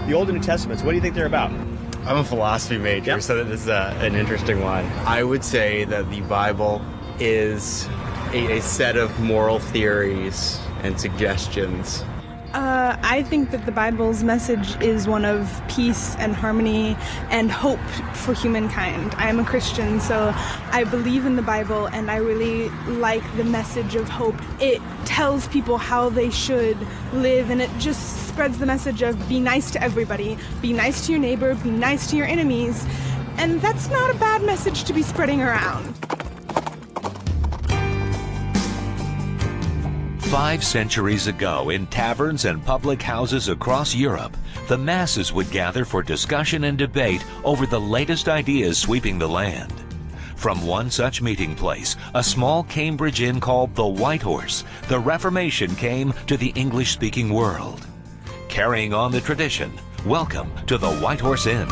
The Old and New Testaments, what do you think they're about? I'm a philosophy major, so this is an interesting one. I would say that the Bible is a set of moral theories and suggestions. I think that the Bible's message is one of peace and harmony and hope for humankind. I am a Christian, so I believe in the Bible, and I really like the message of hope. It tells people how they should live, and it just spreads the message of be nice to everybody, be nice to your neighbor, be nice to your enemies, and that's not a bad message to be spreading around. 5 centuries ago, in taverns and public houses across Europe, the masses would gather for discussion and debate over the latest ideas sweeping the land. From one such meeting place, a small Cambridge inn called the White Horse, the Reformation came to the English-speaking world. Carrying on the tradition, welcome to the White Horse Inn.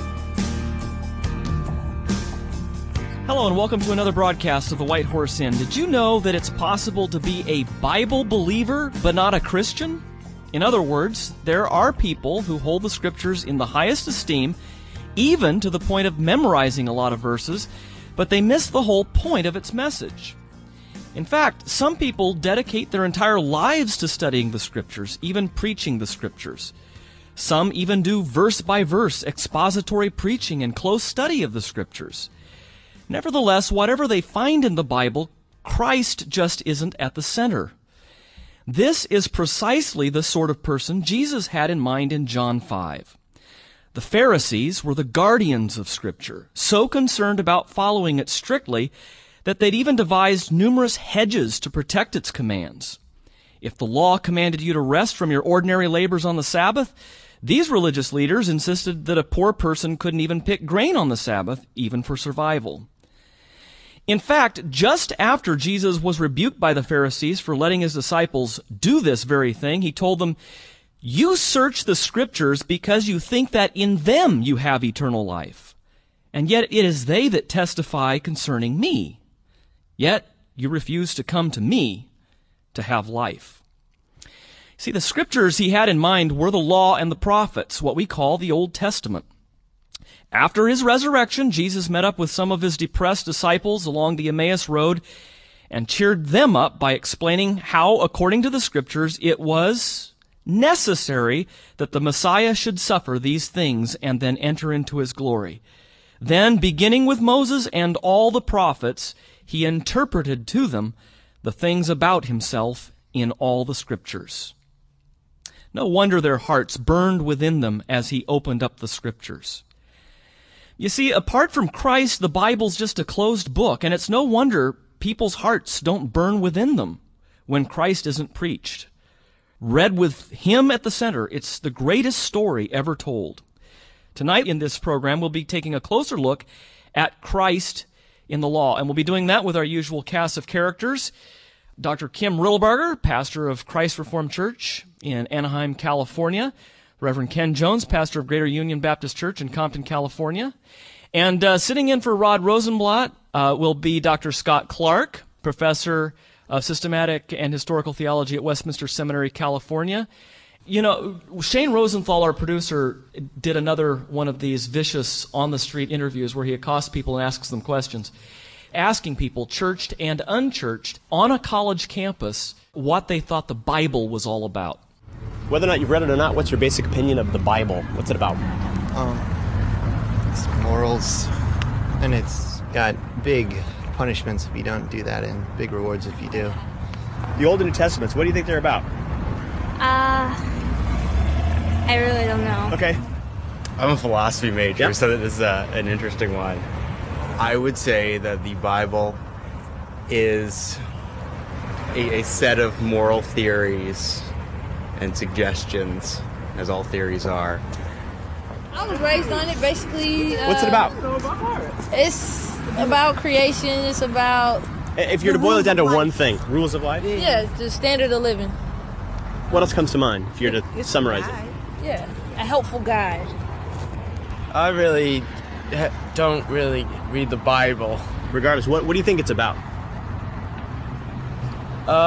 Hello and welcome to another broadcast of the White Horse Inn. Did you know that it's possible to be a Bible believer but not a Christian? In other words, there are people who hold the Scriptures in the highest esteem, even to the point of memorizing a lot of verses, but they miss the whole point of its message. In fact, some people dedicate their entire lives to studying the Scriptures, even preaching the Scriptures. Some even do verse-by-verse expository preaching and close study of the Scriptures. Nevertheless, whatever they find in the Bible, Christ just isn't at the center. This is precisely the sort of person Jesus had in mind in John 5. The Pharisees were the guardians of Scripture, so concerned about following it strictly that they'd even devised numerous hedges to protect its commands. If the law commanded you to rest from your ordinary labors on the Sabbath, these religious leaders insisted that a poor person couldn't even pick grain on the Sabbath, even for survival. In fact, just after Jesus was rebuked by the Pharisees for letting his disciples do this very thing, he told them, "You search the Scriptures because you think that in them you have eternal life. And yet it is they that testify concerning me. Yet you refuse to come to me to have life." See, the Scriptures he had in mind were the law and the prophets, what we call the Old Testament. After his resurrection, Jesus met up with some of his depressed disciples along the Emmaus Road and cheered them up by explaining how, according to the Scriptures, it was necessary that the Messiah should suffer these things and then enter into his glory. Then, beginning with Moses and all the prophets, he interpreted to them the things about himself in all the Scriptures. No wonder their hearts burned within them as he opened up the Scriptures. You see, apart from Christ, the Bible's just a closed book, and it's no wonder people's hearts don't burn within them when Christ isn't preached. Read with him at the center, it's the greatest story ever told. Tonight in this program, we'll be taking a closer look at Christ in the law, and we'll be doing that with our usual cast of characters. Dr. Kim Riddlebarger, pastor of Christ Reformed Church in Anaheim, California. Reverend Ken Jones, pastor of Greater Union Baptist Church in Compton, California. And sitting in for Rod Rosenblatt will be Dr. Scott Clark, professor of systematic and historical theology at Westminster Seminary, California. You know, Shane Rosenthal, our producer, did another one of these vicious on-the-street interviews where he accosts people and asks them questions, asking people, churched and unchurched, on a college campus, what they thought the Bible was all about. Whether or not you've read it or not, what's your basic opinion of the Bible? What's it about? It's morals, and it's got big punishments if you don't do that and big rewards if you do. The Old and New Testaments, what do you think they're about? I really don't know. Okay. I'm a philosophy major, so this is an interesting one. I would say that the Bible is a set of moral theories and suggestions, as all theories are. I was raised on it, basically. What's it about? It's about creation. It's about... If you're to boil it down to one thing, rules of life? Yeah, the standard of living. What else comes to mind, if you're to summarize it? Yeah, a helpful guide. I really don't really read the Bible. Regardless, what do you think it's about?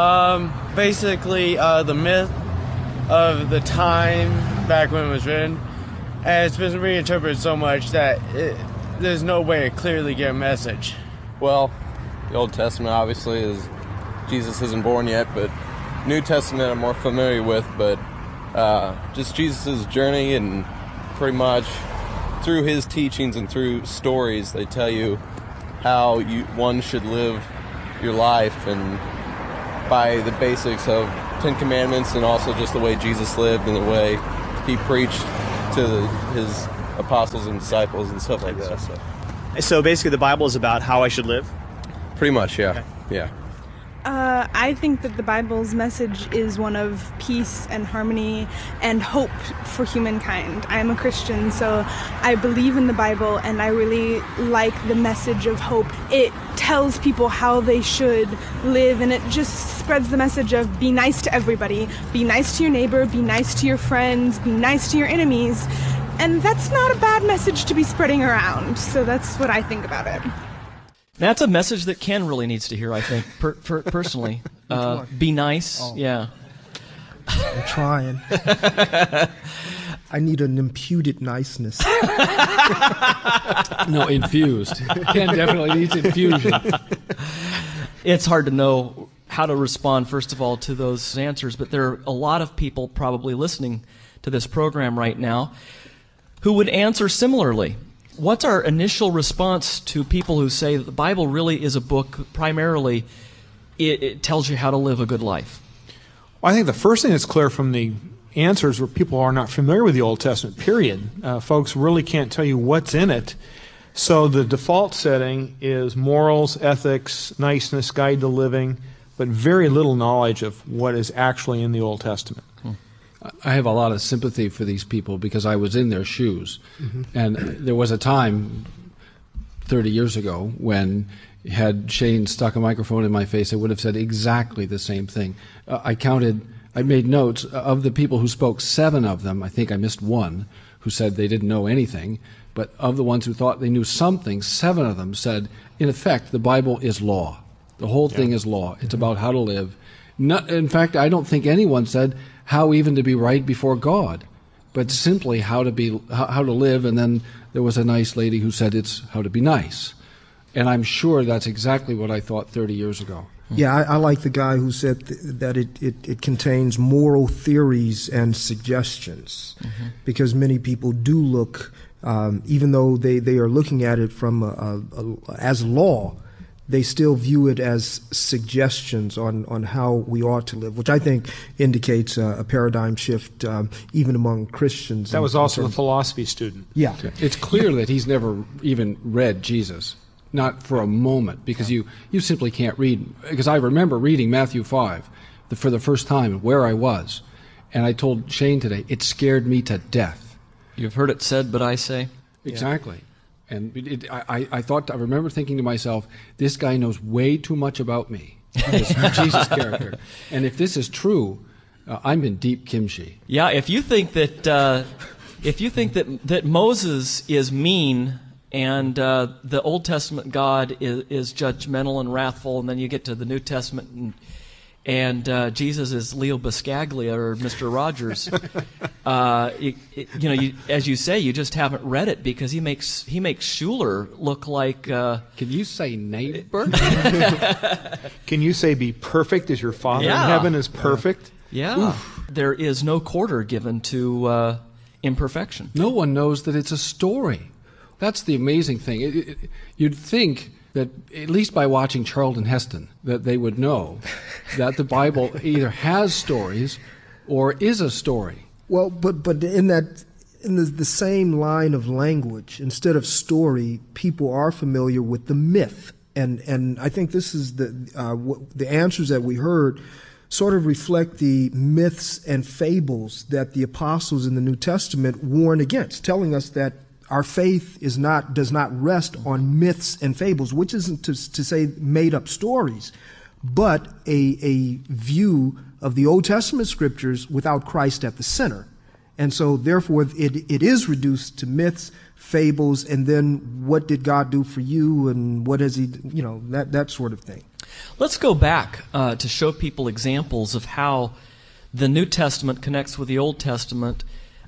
Basically, the myth of the time back when it was written, And it's been reinterpreted so much that there's no way to clearly get a message. Well, the Old Testament obviously is Jesus isn't born yet, but New Testament I'm more familiar with, but just Jesus' journey, and pretty much through his teachings and through stories, they tell you how one should live your life, and by the basics of Ten Commandments, and also just the way Jesus lived and the way he preached to his apostles and disciples and stuff like that. So basically the Bible is about how I should live? Pretty much, yeah. Okay. Yeah. I think that the Bible's message is one of peace and harmony and hope for humankind. I am a Christian, so I believe in the Bible, and I really like the message of hope. It tells people how they should live, and it just spreads the message of be nice to everybody. Be nice to your neighbor, be nice to your friends, be nice to your enemies. And that's not a bad message to be spreading around, so that's what I think about it. That's a message that Ken really needs to hear, I think, personally. Be nice, yeah. I'm trying. I need an imputed niceness. No, infused. Ken definitely needs infusion. It's hard to know how to respond, first of all, to those answers, but there are a lot of people probably listening to this program right now who would answer similarly. What's our initial response to people who say that the Bible really is a book, primarily, it tells you how to live a good life? Well, I think the first thing that's clear from the answers where people are not familiar with the Old Testament, period. Folks really can't tell you what's in it. So the default setting is morals, ethics, niceness, guide to living, but very little knowledge of what is actually in the Old Testament. I have a lot of sympathy for these people because I was in their shoes. Mm-hmm. And there was a time 30 years ago when had Shane stuck a microphone in my face, I would have said exactly the same thing. I made notes of the people who spoke, 7 of them, I think I missed one, who said they didn't know anything. But of the ones who thought they knew something, 7 of them said, in effect, the Bible is law. The whole thing is law. It's about how to live. In fact, I don't think anyone said how even to be right before God, but simply how to live. And then there was a nice lady who said it's how to be nice. And I'm sure that's exactly what I thought 30 years ago. Yeah, I like the guy who said that it contains moral theories and suggestions, because many people do look, even though they are looking at it from as law, they still view it as suggestions on how we ought to live, which I think indicates a paradigm shift even among Christians. That was also a philosophy student. Yeah. It's clear that he's never even read Jesus, not for a moment, because you simply can't read. Because I remember reading Matthew 5 for the first time, where I was, and I told Shane today, it scared me to death. You've heard it said, but I say. Exactly. And I remember thinking to myself, this guy knows way too much about me, this Jesus character. And if this is true, I'm in deep kimchi. Yeah, if you think that Moses is mean and the Old Testament God is judgmental and wrathful, and then you get to the New Testament and Jesus is Leo Buscaglia or Mr. Rogers. As you say, you just haven't read it because he makes Schuller look like. Can you say neighbor? Can you say be perfect as your Father in heaven is perfect? Yeah. Oof. There is no quarter given to imperfection. No one knows that it's a story. That's the amazing thing. You'd think that, at least by watching Charlton Heston, that they would know that the Bible either has stories or is a story. Well, but in the same line of language, instead of story, people are familiar with the myth, and I think this is the answers that we heard sort of reflect the myths and fables that the apostles in the New Testament warn against, telling us that our faith does not rest on myths and fables, which isn't to say made up stories, but a view of the Old Testament scriptures without Christ at the center. And so therefore it is reduced to myths, fables, and then what did God do for you and what has he, that sort of thing. Let's go back to show people examples of how the New Testament connects with the Old Testament.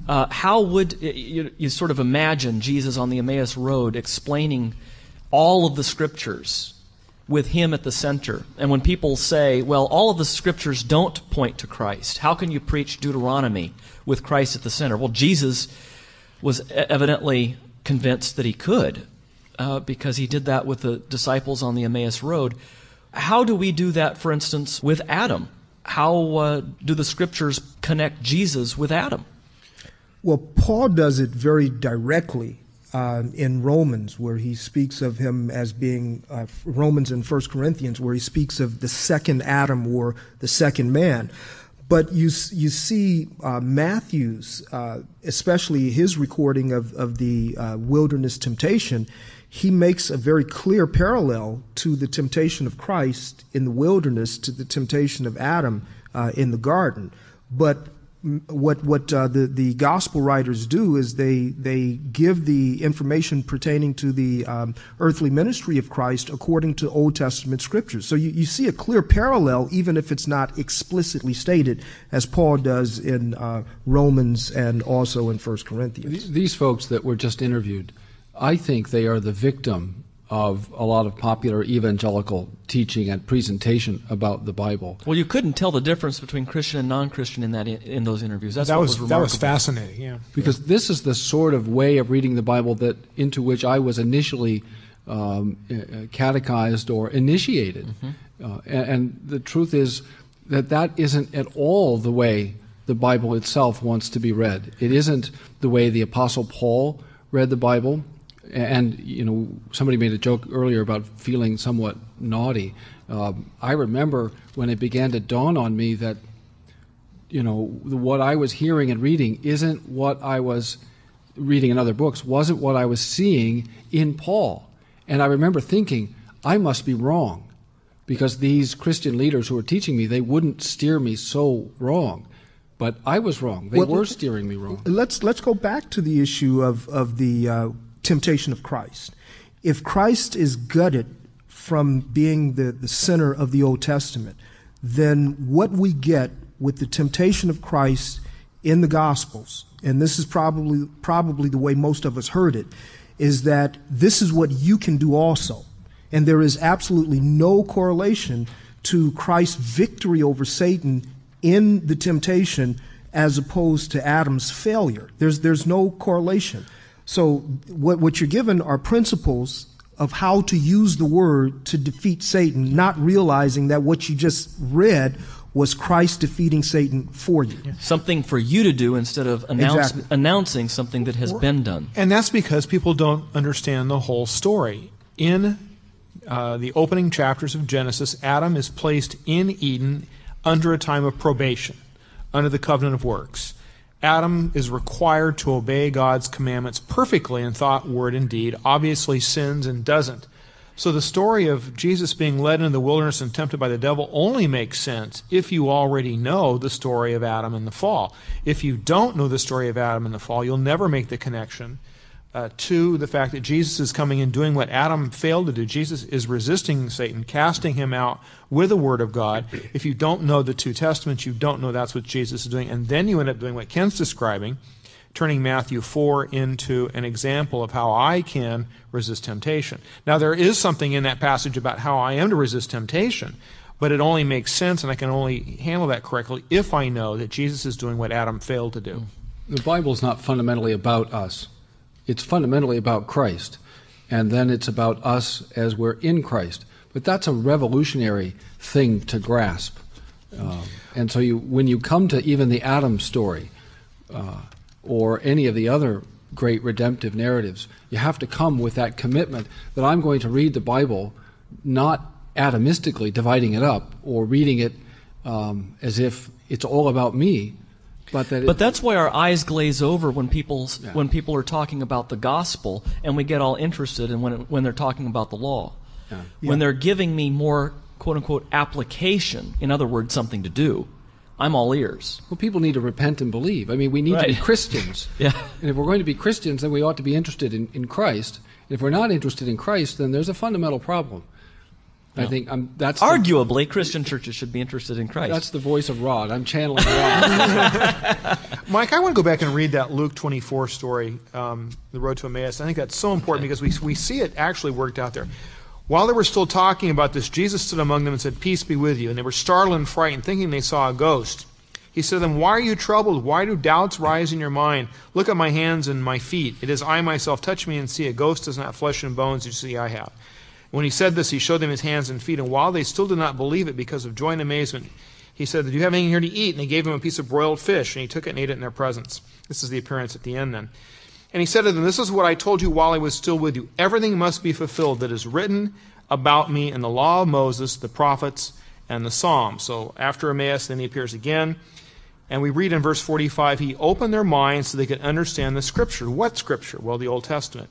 How would you sort of imagine Jesus on the Emmaus Road explaining all of the Scriptures with him at the center? And when people say, well, all of the Scriptures don't point to Christ, how can you preach Deuteronomy with Christ at the center? Well, Jesus was evidently convinced that he could, because he did that with the disciples on the Emmaus Road. How do we do that, for instance, with Adam? How do the Scriptures connect Jesus with Adam? Well, Paul does it very directly in Romans, where he speaks of him as being, Romans and 1 Corinthians, where he speaks of the second Adam or the second man. But you see Matthew's, especially his recording of the wilderness temptation, he makes a very clear parallel to the temptation of Christ in the wilderness to the temptation of Adam in the garden. But what the gospel writers do is they give the information pertaining to the earthly ministry of Christ according to Old Testament scriptures. So you see a clear parallel, even if it's not explicitly stated, as Paul does in Romans and also in 1 Corinthians. These folks that were just interviewed, I think they are the victim of a lot of popular evangelical teaching and presentation about the Bible. Well, you couldn't tell the difference between Christian and non-Christian in those interviews. That was remarkable. That was fascinating, yeah. Because this is the sort of way of reading the Bible into which I was initially catechized or initiated. Mm-hmm. And the truth is that isn't at all the way the Bible itself wants to be read. It isn't the way the Apostle Paul read the Bible. And, somebody made a joke earlier about feeling somewhat naughty. I remember when it began to dawn on me that, what I was hearing and reading isn't what I was reading in other books, wasn't what I was seeing in Paul. And I remember thinking, I must be wrong, because these Christian leaders who were teaching me, they wouldn't steer me so wrong. But I was wrong. They were steering me wrong. Let's go back to the issue of the temptation of Christ. If Christ is gutted from being the center of the Old Testament, then what we get with the temptation of Christ in the Gospels, and this is probably the way most of us heard it, is that this is what you can do also. And there is absolutely no correlation to Christ's victory over Satan in the temptation as opposed to Adam's failure. There's no correlation. So what you're given are principles of how to use the word to defeat Satan, not realizing that what you just read was Christ defeating Satan for you. Yeah. Something for you to do instead of announcing something that has been done. And that's because people don't understand the whole story. In the opening chapters of Genesis, Adam is placed in Eden under a time of probation, under the covenant of works. Adam is required to obey God's commandments perfectly in thought, word, and deed, obviously sins and doesn't. So the story of Jesus being led into the wilderness and tempted by the devil only makes sense if you already know the story of Adam and the fall. If you don't know the story of Adam and the fall, you'll never make the connection to the fact that Jesus is coming and doing what Adam failed to do. Jesus is resisting Satan, casting him out with the Word of God. If you don't know the two Testaments, you don't know that's what Jesus is doing. And then you end up doing what Ken's describing, turning Matthew 4 into an example of how I can resist temptation. Now, there is something in that passage about how I am to resist temptation, but it only makes sense, and I can only handle that correctly if I know that Jesus is doing what Adam failed to do. The Bible is not fundamentally about us. It's fundamentally about Christ, and then it's about us as we're in Christ. But that's a revolutionary thing to grasp. And so when you come to even the Adam story or any of the other great redemptive narratives, you have to come with that commitment that I'm going to read the Bible not atomistically, dividing it up, or reading it as if it's all about me, But that's why our eyes glaze over when people are talking about the gospel, and we get all interested in when they're talking about the law. Yeah. When they're giving me more, quote unquote, application, in other words, something to do, I'm all ears. Well, people need to repent and believe. I mean, we need to be Christians. Yeah. And if we're going to be Christians, then we ought to be interested in Christ. And if we're not interested in Christ, then there's a fundamental problem. I think that's arguably Christian churches should be interested in Christ. That's the voice of Rod. I'm channeling Rod. Mike, I want to go back and read that Luke 24 story, the road to Emmaus. I think that's so important because we see it actually worked out there. While they were still talking about this, Jesus stood among them and said, "Peace be with you." And they were startled and frightened, thinking they saw a ghost. He said to them, "Why are you troubled? Why do doubts rise in your mind? Look at my hands and my feet. It is I myself. Touch me and see. A ghost is not flesh and bones, you see I have." When he said this, he showed them his hands and feet, and while they still did not believe it because of joy and amazement, he said, "Do you have anything here to eat?" And they gave him a piece of broiled fish, and he took it and ate it in their presence. This is the appearance at the end then. And he said to them, "This is what I told you while I was still with you. Everything must be fulfilled that is written about me in the law of Moses, the prophets, and the Psalms." So after Emmaus, then he appears again. And we read in verse 45, he opened their minds so they could understand the Scripture. What Scripture? Well, the Old Testament.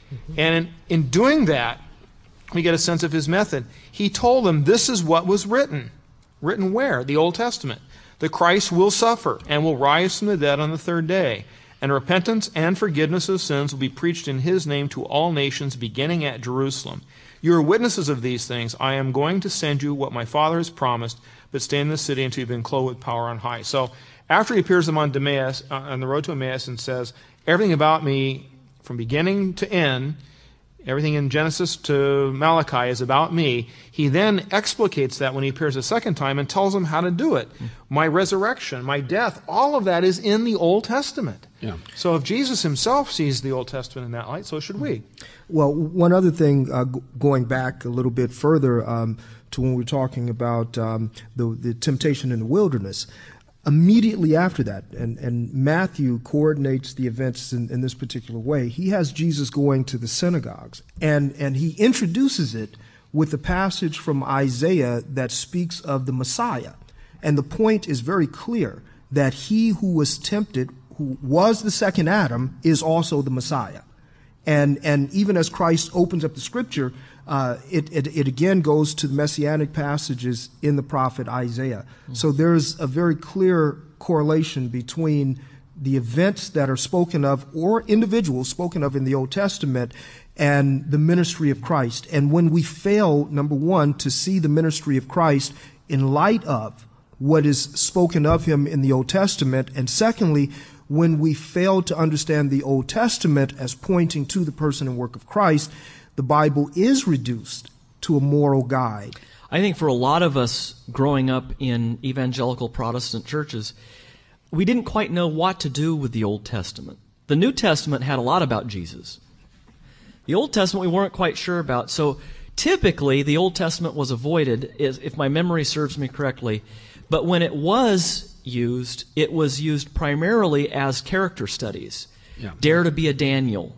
And in doing that, we get a sense of his method. He told them this is what was written. Written where? The Old Testament. The Christ will suffer and will rise from the dead on the third day. And repentance and forgiveness of sins will be preached in his name to all nations, beginning at Jerusalem. You are witnesses of these things. I am going to send you what my Father has promised, but stay in the city until you've been clothed with power on high. So after he appears them on the road to Emmaus and says, everything about me from beginning to end, everything in Genesis to Malachi is about me, he then explicates that when he appears a second time and tells them how to do it. My resurrection, my death, all of that is in the Old Testament. Yeah. So if Jesus himself sees the Old Testament in that light, so should we. Well, one other thing, going back a little bit further to when we were talking about the temptation in the wilderness, immediately after that, and Matthew coordinates the events in this particular way, he has Jesus going to the synagogues, and he introduces it with a passage from Isaiah that speaks of the Messiah. And the point is very clear that he who was tempted, who was the second Adam, is also the Messiah. And even as Christ opens up the Scripture, it again goes to the messianic passages in the prophet Isaiah. So there's a very clear correlation between the events that are spoken of, or individuals spoken of in the Old Testament, and the ministry of Christ. And when we fail, number one, to see the ministry of Christ in light of what is spoken of him in the Old Testament, and secondly, when we fail to understand the Old Testament as pointing to the person and work of Christ, the Bible is reduced to a moral guide. I think for a lot of us growing up in evangelical Protestant churches, we didn't quite know what to do with the Old Testament. The New Testament had a lot about Jesus. The Old Testament we weren't quite sure about. So typically the Old Testament was avoided, if my memory serves me correctly. But when it was used primarily as character studies. Yeah. Dare to be a Daniel.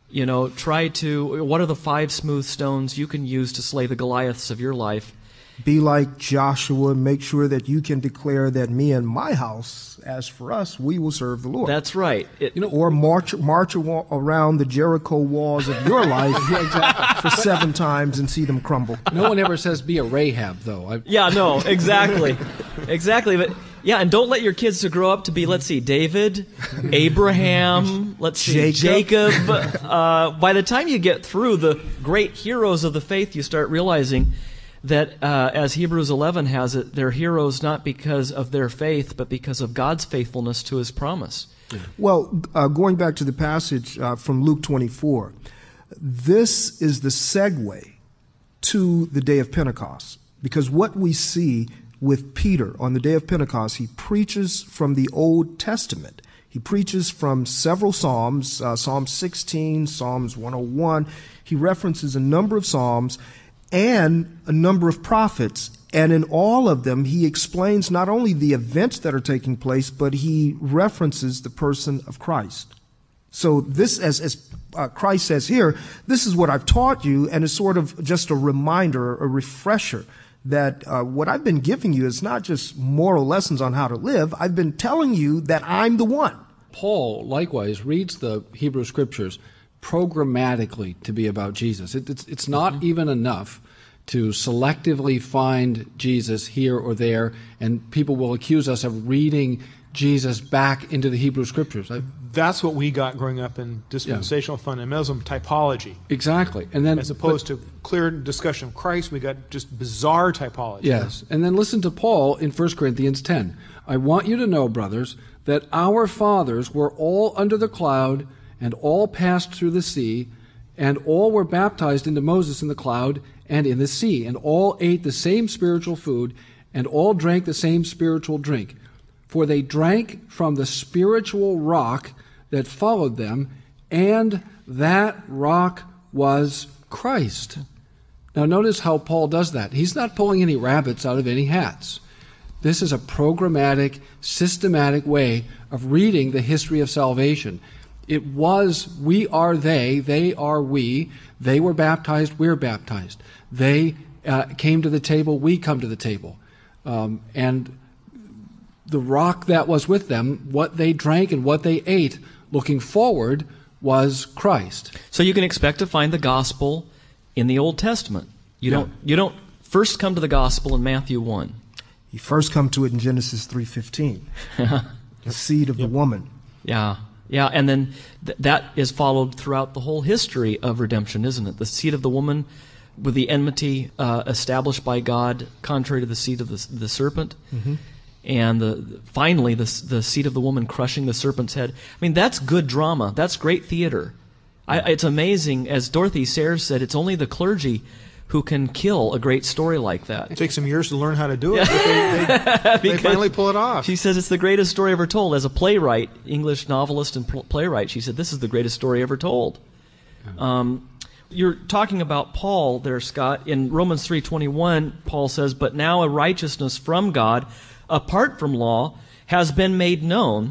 What are the 5 smooth stones you can use to slay the Goliaths of your life? Be like Joshua, make sure that you can declare that me and my house, as for us, we will serve the Lord. That's right. Or march around the Jericho walls of your life for 7 times and see them crumble. No one ever says be a Rahab, though. Yeah, no, exactly. Exactly. But yeah, and don't let your kids to grow up to be, let's see, David, Abraham, Jacob. By the time you get through the great heroes of the faith, you start realizing that, as Hebrews 11 has it, they're heroes not because of their faith, but because of God's faithfulness to his promise. Well, going back to the passage from Luke 24, this is the segue to the day of Pentecost. Because what we see with Peter on the day of Pentecost, he preaches from the Old Testament. He preaches from several Psalms, Psalm 16, Psalms 101. He references a number of Psalms and a number of prophets. And in all of them, he explains not only the events that are taking place, but he references the person of Christ. So this, as Christ says here, this is what I've taught you, and it's sort of just a reminder, a refresher, that what I've been giving you is not just moral lessons on how to live. I've been telling you that I'm the one. Paul, likewise, reads the Hebrew Scriptures programmatically to be about Jesus. It's not even enough to selectively find Jesus here or there, and people will accuse us of reading Jesus back into the Hebrew Scriptures. That's what we got growing up in dispensational fundamentalism typology. Exactly. And then, as opposed to clear discussion of Christ, we got just bizarre typology. Yes. And then listen to Paul in 1 Corinthians 10. I want you to know, brothers, that our fathers were all under the cloud and all passed through the sea, and all were baptized into Moses in the cloud and in the sea, and all ate the same spiritual food, and all drank the same spiritual drink. For they drank from the spiritual rock that followed them, and that rock was Christ. Now notice how Paul does that. He's not pulling any rabbits out of any hats. This is a programmatic, systematic way of reading the history of salvation. It was we are they are we. They were baptized, we're baptized. They came to the table, we come to the table. And the rock that was with them, what they drank and what they ate, looking forward, was Christ. So you can expect to find the gospel in the Old Testament. You don't first come to the gospel in Matthew 1. You first come to it in Genesis 3:15. The seed of the woman. Yeah, and then that is followed throughout the whole history of redemption, isn't it? The seed of the woman with the enmity established by God, contrary to the seed of the serpent. Mm-hmm. And finally, the seed of the woman crushing the serpent's head. I mean, that's good drama. That's great theater. It's amazing, as Dorothy Sayers said, it's only the clergy who can kill a great story like that. It takes some years to learn how to do it, but they finally pull it off. She says it's the greatest story ever told. As a playwright, English novelist and playwright, she said this is the greatest story ever told. You're talking about Paul there, Scott. In Romans 3:21, Paul says, "But now a righteousness from God, apart from law, has been made known,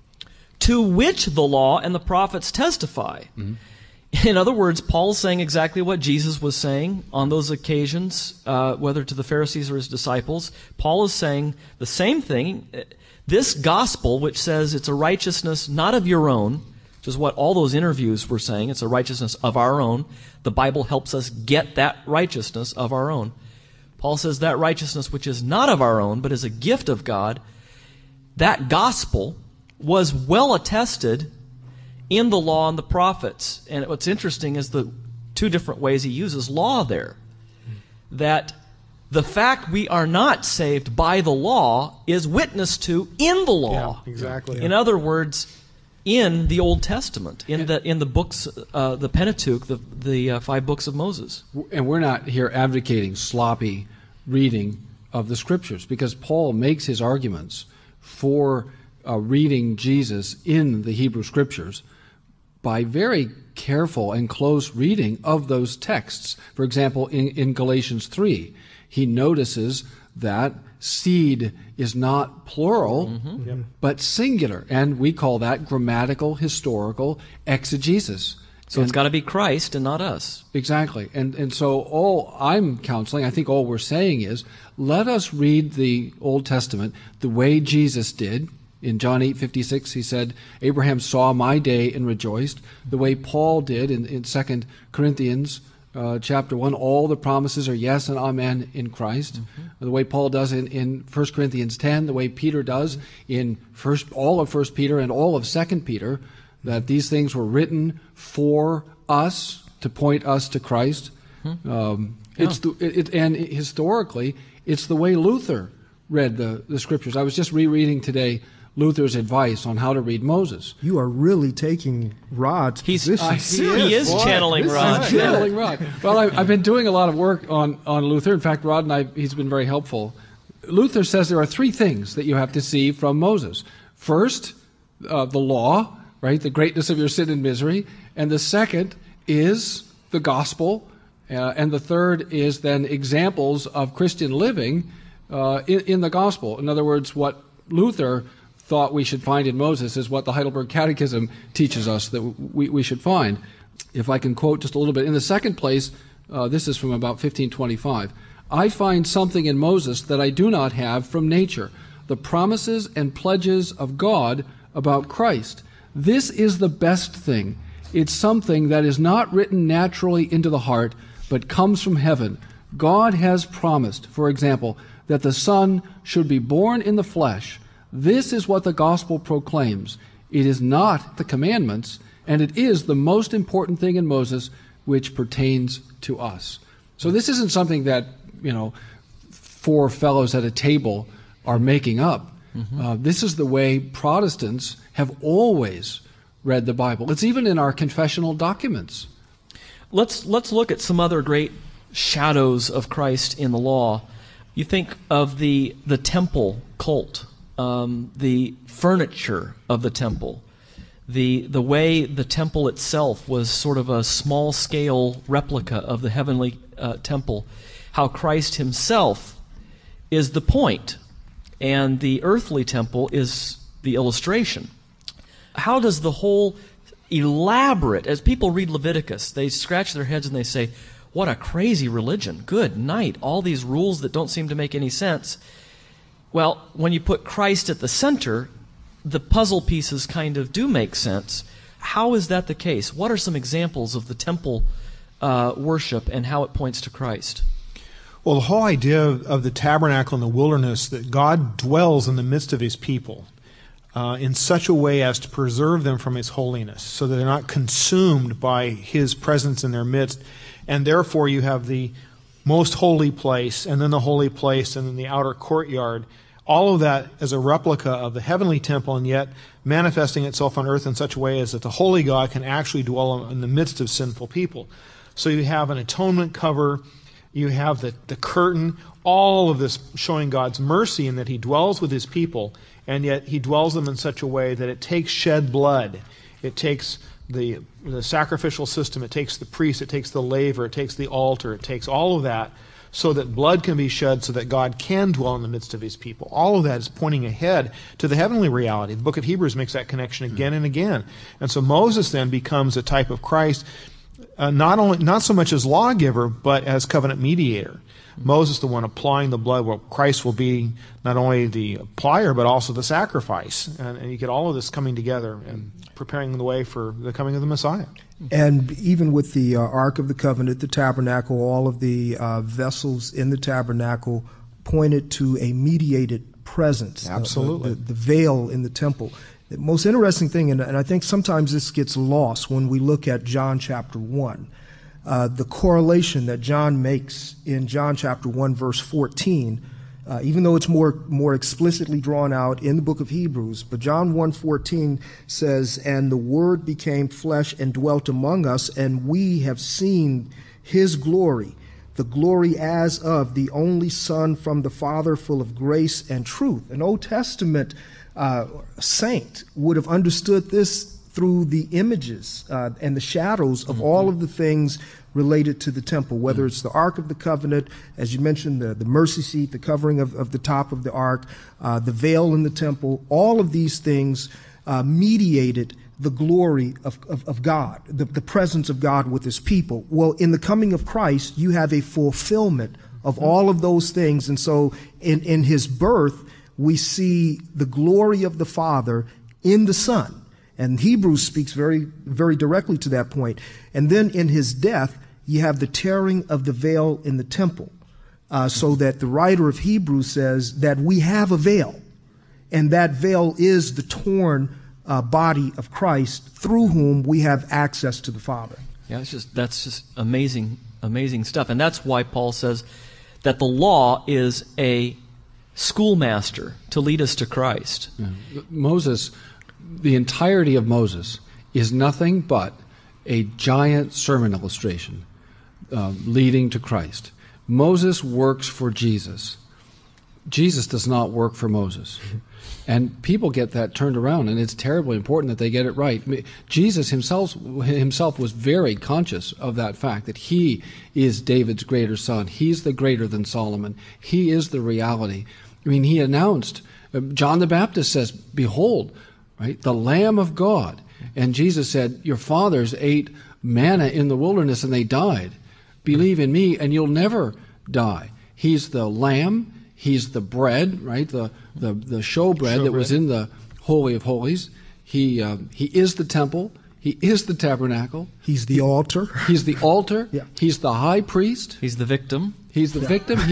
to which the law and the prophets testify." Mm-hmm. In other words, Paul's saying exactly what Jesus was saying on those occasions, whether to the Pharisees or his disciples. Paul is saying the same thing. This gospel, which says it's a righteousness not of your own, which is what all those interviews were saying, it's a righteousness of our own. The Bible helps us get that righteousness of our own. Paul says that righteousness which is not of our own, but is a gift of God, that gospel was well attested in the law and the prophets. And what's interesting is the two different ways he uses law there. That the fact we are not saved by the law is witnessed to in the law. Yeah, exactly. In other words, in the Old Testament, in the books, the Pentateuch, the 5 books of Moses. And we're not here advocating sloppy reading of the Scriptures, because Paul makes his arguments for reading Jesus in the Hebrew Scriptures by very careful and close reading of those texts. For example, in Galatians 3, he notices that seed is not plural, but singular. And we call that grammatical, historical exegesis. So it's got to be Christ and not us. Exactly. And so all I'm counseling, I think all we're saying is, let us read the Old Testament the way Jesus did. In John 8:56, he said, Abraham saw my day and rejoiced. The way Paul did in 2 Corinthians chapter 1, all the promises are yes and amen in Christ. Mm-hmm. The way Paul does in 1 Corinthians 10, the way Peter does in all of 1 Peter and all of 2 Peter, that these things were written for us, to point us to Christ. And historically, it's the way Luther read the Scriptures. I was just rereading today Luther's advice on how to read Moses. You are really taking Rod's position. He is channeling Rod. Channeling Rod. Well, I've been doing a lot of work on Luther. In fact, Rod and I, he's been very helpful. Luther says there are 3 things that you have to see from Moses. First, the law, right? The greatness of your sin and misery. And the second is the gospel. And the third is then examples of Christian living in the gospel. In other words, what Luther thought we should find in Moses is what the Heidelberg Catechism teaches us that we should find. If I can quote just a little bit. In the second place, this is from about 1525, I find something in Moses that I do not have from nature, the promises and pledges of God about Christ. This is the best thing. It's something that is not written naturally into the heart, but comes from heaven. God has promised, for example, that the Son should be born in the flesh, This is what the gospel proclaims. It is not the commandments, and it is the most important thing in Moses which pertains to us. So this isn't something that, four fellows at a table are making up. This is the way Protestants have always read the Bible. It's even in our confessional documents. Let's look at some other great shadows of Christ in the law. You think of the temple cult, the furniture of the temple, the way the temple itself was sort of a small-scale replica of the heavenly temple, how Christ himself is the point, and the earthly temple is the illustration. How does the whole elaborate, as people read Leviticus, they scratch their heads and they say, what a crazy religion. Good night. All these rules that don't seem to make any sense. Well, when you put Christ at the center, the puzzle pieces kind of do make sense. How is that the case? What are some examples of the temple worship and how it points to Christ? Well, the whole idea of the tabernacle in the wilderness, that God dwells in the midst of his people in such a way as to preserve them from his holiness, so that they're not consumed by his presence in their midst. And therefore you have the most holy place, and then the holy place, and then the outer courtyard. All of that as a replica of the heavenly temple, and yet manifesting itself on earth in such a way as that the holy God can actually dwell in the midst of sinful people. So you have an atonement cover, you have the curtain, all of this showing God's mercy in that he dwells with his people, and yet he dwells them in such a way that it takes shed blood. It takes the sacrificial system, it takes the priest, it takes the laver, it takes the altar, it takes all of that so that blood can be shed so that God can dwell in the midst of his people. All of that is pointing ahead to the heavenly reality. The book of Hebrews makes that connection again and again. And so Moses then becomes a type of Christ, not so much as lawgiver, but as covenant mediator. Moses, the one applying the blood, well, Christ will be not only the applier, but also the sacrifice. And you get all of this coming together and preparing the way for the coming of the Messiah. And even with the Ark of the Covenant, the tabernacle, all of the vessels in the tabernacle pointed to a mediated presence. Absolutely. The veil in the temple. The most interesting thing, and I think sometimes this gets lost when we look at John chapter 1, the correlation that John makes in John chapter 1, verse 14, even though it's more explicitly drawn out in the book of Hebrews, but John 1:14 says, "And the Word became flesh and dwelt among us, and we have seen his glory, the glory as of the only Son from the Father, full of grace and truth." An Old Testament saint would have understood this through the images and the shadows of all of the things related to the temple, whether it's the Ark of the Covenant, as you mentioned, the mercy seat, the covering of the top of the Ark, the veil in the temple. All of these things mediated the glory of God, the presence of God with his people. Well, in the coming of Christ, you have a fulfillment of all of those things. And so in his birth, we see the glory of the Father in the Son. And Hebrews speaks very, very directly to that point. And then in his death, you have the tearing of the veil in the temple, so that the writer of Hebrews says that we have a veil, and that veil is the torn body of Christ, through whom we have access to the Father. Yeah, that's just amazing stuff. And that's why Paul says that the law is a schoolmaster to lead us to Christ. Yeah. Moses, the entirety of Moses is nothing but a giant sermon illustration leading to Christ. Moses works for Jesus. Jesus does not work for Moses. And people get that turned around, and it's terribly important that they get it right. I mean, Jesus himself was very conscious of that fact, that he is David's greater son. He's the greater than Solomon. He is the reality. I mean, he announced, John the Baptist says, "Behold," right, "the Lamb of God." And Jesus said, "Your fathers ate manna in the wilderness and they died. Believe in me and you'll never die." He's the lamb. He's the bread, right? The showbread that was in the Holy of Holies. He is the temple. He is the tabernacle. He's the altar. He's the altar. Yeah. He's the high priest. He's the victim. He's the victim.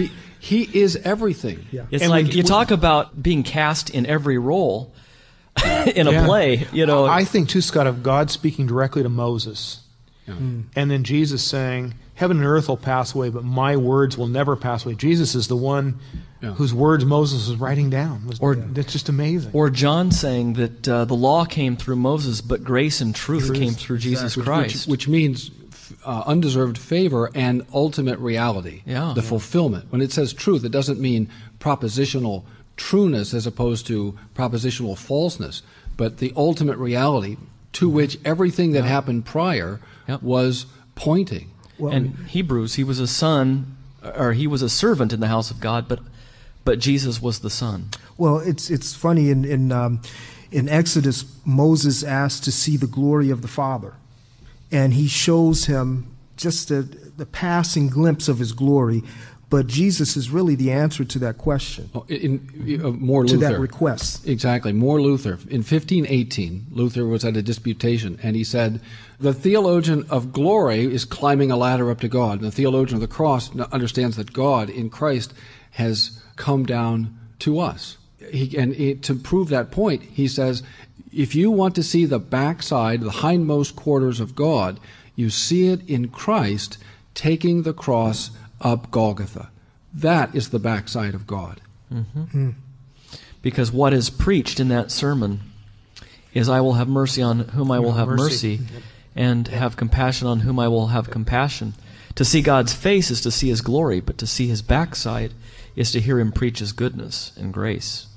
He is everything. Yeah. It's like you talk about being cast in every role in a play, I think, too, Scott, of God speaking directly to Moses. Yeah. And then Jesus saying, heaven and earth will pass away, but my words will never pass away. Jesus is the one whose words Moses was writing down. That's just amazing. Or John saying that the law came through Moses, but grace and truth came through Jesus Christ. Which means undeserved favor and ultimate reality, the fulfillment. When it says truth, it doesn't mean propositional trueness as opposed to propositional falseness, but the ultimate reality to which everything that happened prior was pointing. Well, and Hebrews, he was a son, or he was a servant in the house of God, but Jesus was the son. Well, it's funny in Exodus, Moses asked to see the glory of the Father, and he shows him just the passing glimpse of his glory. But Jesus is really the answer to that question. More Luther. To that request. Exactly. More Luther. In 1518, Luther was at a disputation, and he said, the theologian of glory is climbing a ladder up to God. And the theologian of the cross understands that God in Christ has come down to us. To prove that point, he says, if you want to see the backside, the hindmost quarters of God, you see it in Christ taking the cross up Golgotha. That is the backside of God. Mm-hmm. Because what is preached in that sermon is, I will have mercy on whom I will have mercy, and have compassion on whom I will have compassion. To see God's face is to see His glory, but to see His backside is to hear Him preach His goodness and grace.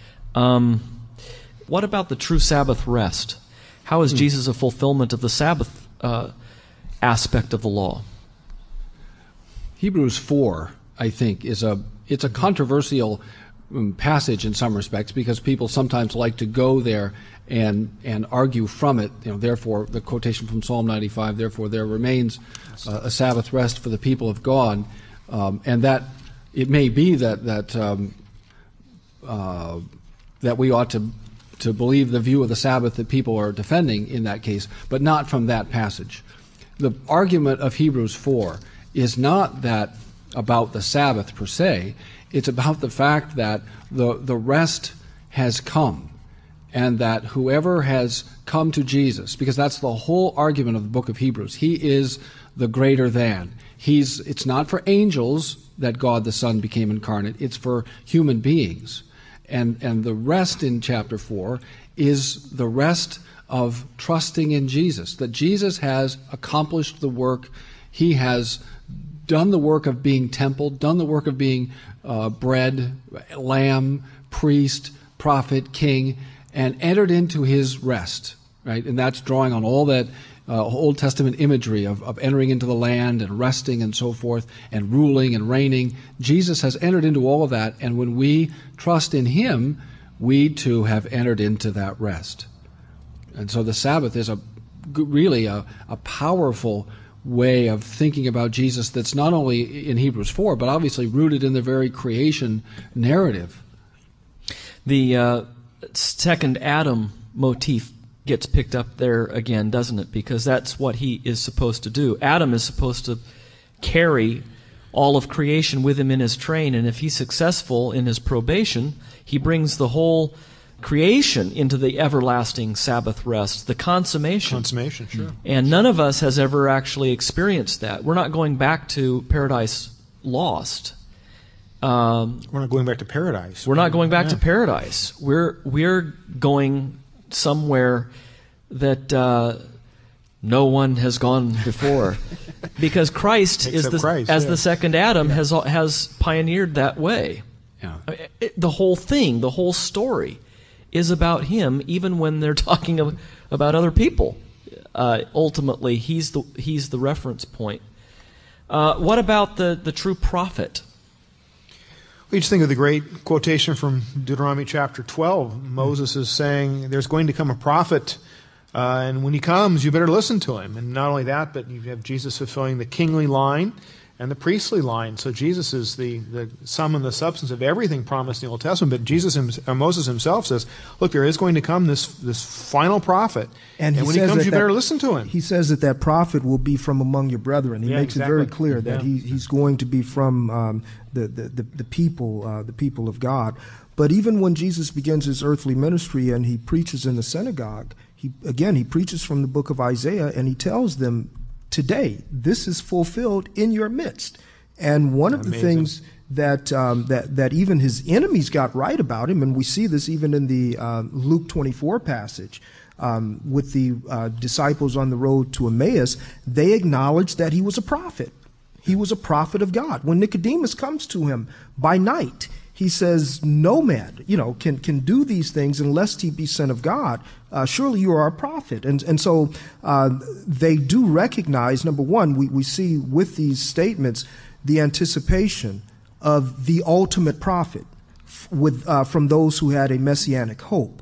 What about the true Sabbath rest? How is Jesus a fulfillment of the Sabbath aspect of the law? Hebrews 4, I think, it's a controversial passage in some respects, because people sometimes like to go there and argue from it. Therefore, the quotation from Psalm 95, therefore there remains a Sabbath rest for the people of God, and that it may be that we ought to believe the view of the Sabbath that people are defending in that case, but not from that passage. The argument of Hebrews 4 is not that about the Sabbath per se. It's about the fact that the rest has come, and that whoever has come to Jesus, because that's the whole argument of the book of Hebrews, He is the greater than. It's not for angels that God the Son became incarnate, it's for human beings. And the rest in chapter 4 is the rest of trusting in Jesus, that Jesus has accomplished the work. He has done the work of being temple, done the work of being bread, lamb, priest, prophet, king, and entered into His rest, right? And that's drawing on all that Old Testament imagery of entering into the land and resting and so forth, and ruling and reigning. Jesus has entered into all of that, and when we trust in Him, we too have entered into that rest. And so the Sabbath is really a powerful way of thinking about Jesus that's not only in Hebrews 4, but obviously rooted in the very creation narrative. The second Adam motif gets picked up there again, doesn't it? Because that's what he is supposed to do. Adam is supposed to carry all of creation with him in his train, and if he's successful in his probation, he brings the whole creation into the everlasting Sabbath rest, the consummation. Consummation, sure. And none of us has ever actually experienced that. We're not going back to Paradise Lost. We're not going back to paradise. We're not going back to paradise. We're going somewhere that no one has gone before, because Christ the second Adam has pioneered that way. Yeah. The whole thing, the whole story, is about Him, even when they're talking about other people. Ultimately, He's the reference point. What about the true prophet? We just think of the great quotation from Deuteronomy chapter 12. Moses is saying there's going to come a prophet, and when he comes, you better listen to him. And not only that, but you have Jesus fulfilling the kingly line, and the priestly line. So Jesus is the sum and the substance of everything promised in the Old Testament. But Moses himself says, look, there is going to come this final prophet. And when he comes, you better listen to him. He says that prophet will be from among your brethren. He makes it very clear that he's going to be from the people of God. But even when Jesus begins his earthly ministry and he preaches in the synagogue, he preaches from the book of Isaiah, and he tells them, today, this is fulfilled in your midst. And one of the things that even his enemies got right about him, and we see this even in the Luke 24 passage, with the disciples on the road to Emmaus, they acknowledged that he was a prophet. He was a prophet of God. When Nicodemus comes to him by night, he says, no man, can do these things unless he be sent of God. Surely you are a prophet. And so they do recognize, number one, we see with these statements the anticipation of the ultimate prophet from those who had a messianic hope.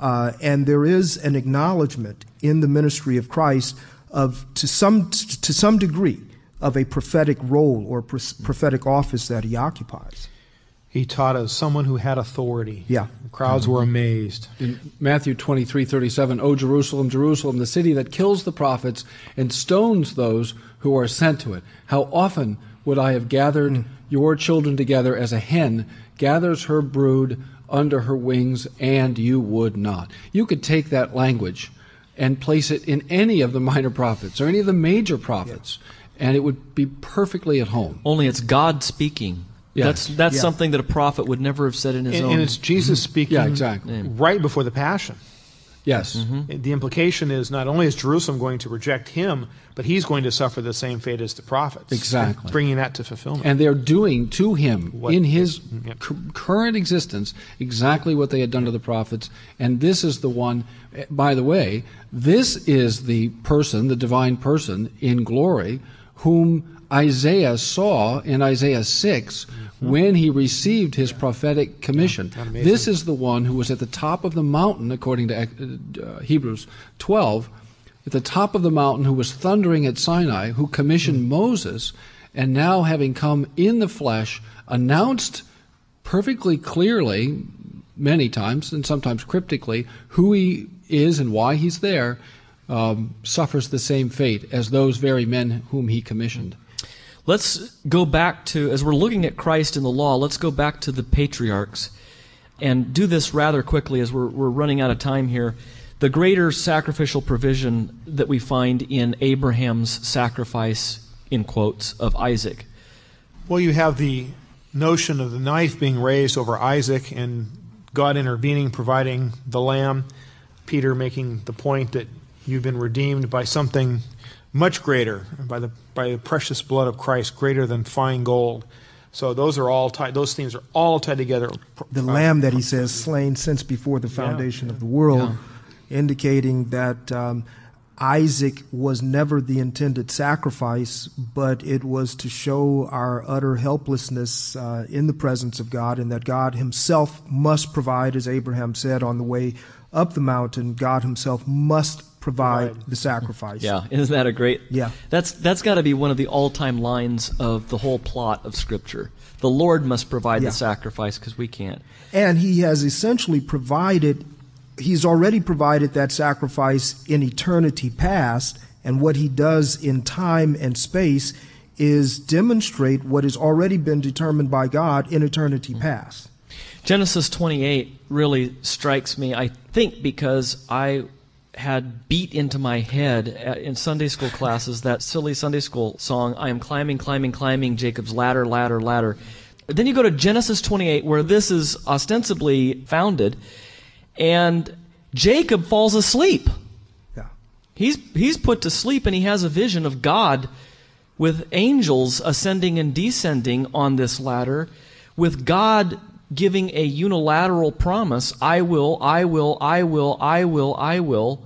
And there is an acknowledgement in the ministry of Christ to some degree of a prophetic role or prophetic office that he occupies. He taught as someone who had authority. Yeah. The crowds were amazed. In Matthew 23:37, O Jerusalem, Jerusalem, the city that kills the prophets and stones those who are sent to it. How often would I have gathered your children together as a hen gathers her brood under her wings, and you would not. You could take that language and place it in any of the minor prophets or any of the major prophets, and it would be perfectly at home. Only it's God speaking. Yes. That's something that a prophet would never have said in his own. And it's Jesus speaking right before the Passion. Yes. Mm-hmm. The implication is not only is Jerusalem going to reject him, but he's going to suffer the same fate as the prophets. Exactly. Bringing that to fulfillment. And they're doing to him, in his current existence, exactly what they had done to the prophets. And this is the one, by the way, this is the person, the divine person in glory, whom Isaiah saw in Isaiah 6 when he received his prophetic commission. This is the one who was at the top of the mountain, according to Hebrews 12, at the top of the mountain, who was thundering at Sinai, who commissioned Moses, and now having come in the flesh, announced perfectly clearly, many times, and sometimes cryptically, who he is and why he's there, suffers the same fate as those very men whom he commissioned. Let's go back to, as we're looking at Christ in the law, let's go back to the patriarchs and do this rather quickly as we're running out of time here. The greater sacrificial provision that we find in Abraham's sacrifice, in quotes, of Isaac. Well, you have the notion of the knife being raised over Isaac and God intervening, providing the lamb. Peter making the point that you've been redeemed by something much greater, by the precious blood of Christ, greater than fine gold. So those are all tied. Those themes are all tied together. The lamb that he says slain since before the foundation of the world, indicating that Isaac was never the intended sacrifice, but it was to show our utter helplessness in the presence of God, and that God himself must provide, as Abraham said on the way up the mountain. God himself must provide the sacrifice. Yeah, isn't that a great? Yeah. That's got to be one of the all-time lines of the whole plot of Scripture. The Lord must provide the sacrifice because we can't. And he has essentially provided, he's already provided that sacrifice in eternity past, and what he does in time and space is demonstrate what has already been determined by God in eternity past. Genesis 28 really strikes me, I think, because I had beat into my head in Sunday school classes that silly Sunday school song, I am climbing, climbing, climbing Jacob's ladder, ladder, ladder. Then you go to Genesis 28, where this is ostensibly founded, and Jacob falls asleep. Yeah. He's put to sleep, and he has a vision of God with angels ascending and descending on this ladder, with God giving a unilateral promise, I will, I will, I will, I will, I will,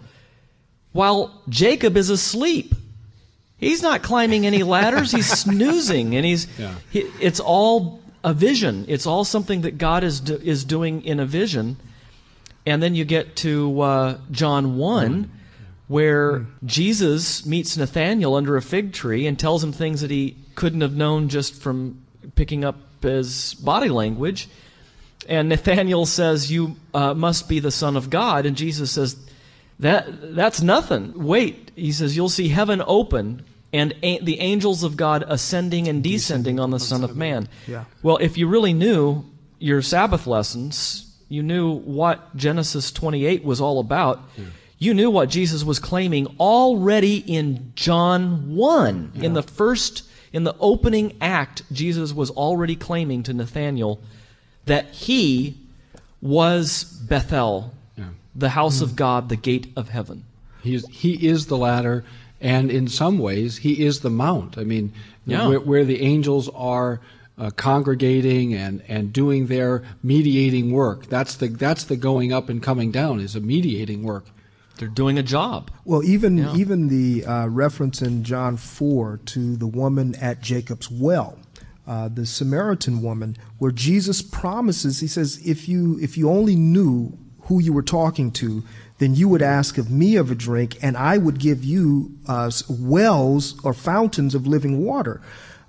while Jacob is asleep. He's not climbing any ladders, he's snoozing, and it's all a vision. It's all something that God is doing in a vision. And then you get to John 1, where Jesus meets Nathanael under a fig tree and tells him things that he couldn't have known just from picking up his body language. And Nathanael says, "You must be the Son of God." And Jesus says, that's nothing. Wait. He says, "You'll see heaven open and the angels of God ascending and descending on the Son of Man." Yeah. Well, if you really knew your Sabbath lessons, you knew what Genesis 28 was all about. Yeah. You knew what Jesus was claiming already in John 1. Yeah. In the opening act, Jesus was already claiming to Nathanael that he was Bethel, the house of God, the gate of heaven. He is the ladder, and in some ways, he is the mount. I mean, where the angels are congregating and doing their mediating work. That's the going up and coming down, is a mediating work. They're doing a job. Well, even the reference in John 4 to the woman at Jacob's well, the Samaritan woman, where Jesus promises, he says, if you only knew who you were talking to, then you would ask of me of a drink, and I would give you wells or fountains of living water,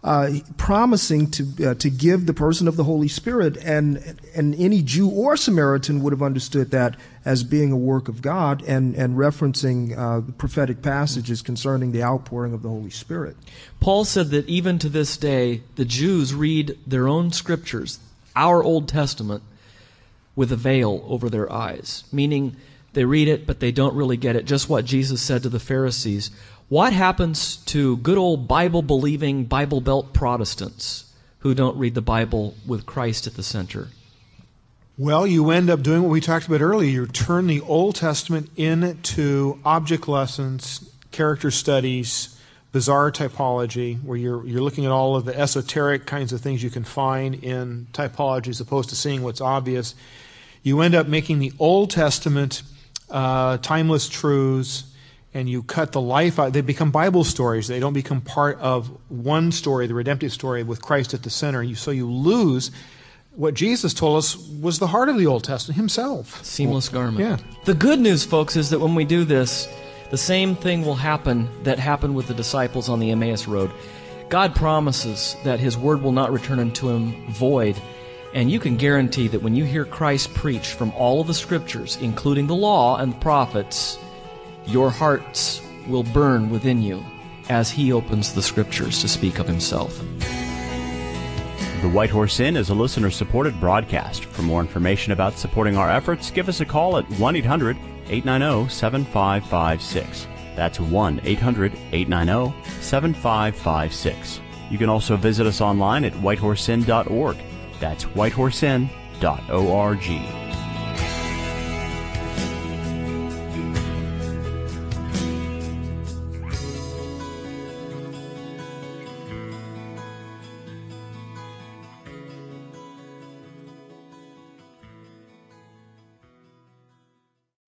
promising to give the person of the Holy Spirit. And any Jew or Samaritan would have understood that as being a work of God and referencing the prophetic passages concerning the outpouring of the Holy Spirit. Paul said that even to this day, the Jews read their own scriptures, our Old Testament, with a veil over their eyes, meaning they read it, but they don't really get it. Just what Jesus said to the Pharisees. What happens to good old Bible-believing, Bible Belt Protestants who don't read the Bible with Christ at the center? Well, you end up doing what we talked about earlier. You turn the Old Testament into object lessons, character studies, bizarre typology, where you're looking at all of the esoteric kinds of things you can find in typology as opposed to seeing what's obvious. You end up making the Old Testament timeless truths, and you cut the life out. They become Bible stories. They don't become part of one story, the redemptive story with Christ at the center. So you lose what Jesus told us was the heart of the Old Testament himself. Seamless garment. Yeah. The good news, folks, is that when we do this, the same thing will happen that happened with the disciples on the Emmaus Road. God promises that his word will not return unto him void. And you can guarantee that when you hear Christ preach from all of the scriptures, including the law and the prophets, your hearts will burn within you as he opens the scriptures to speak of himself. The White Horse Inn is a listener-supported broadcast. For more information about supporting our efforts, give us a call at 1-800-890-7556. That's 1-800-890-7556. You can also visit us online at whitehorseinn.org. That's whitehorseinn.org.